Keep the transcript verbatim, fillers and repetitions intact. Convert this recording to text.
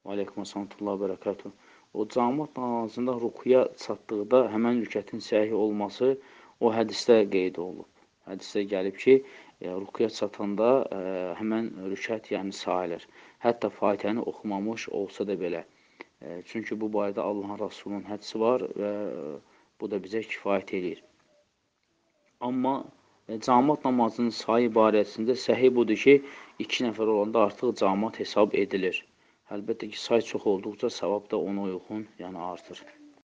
Aleykum əssalam və bərəkatuhu. O cəmaət namazında rukuya çatdıqda həmən rükətin səhih olması o hədisdə qeyd olunub. Hədisdə gəlib ki, e, rukuya çatanda e, həmən rükət yəni sayılır. Hətta Fatihəni oxumamış olsa da belə. E, çünki bu barədə Allahın Rasulunun hədisi var və bu da bizə kifayət edir. Amma e, cəmaət namazının sayı barəsində səhih budur ki, iki nəfər olanda artıq cəmaət hesab edilir. Əlbəttə ki, say çox olduqca savab da ona uyğun, yəni artır.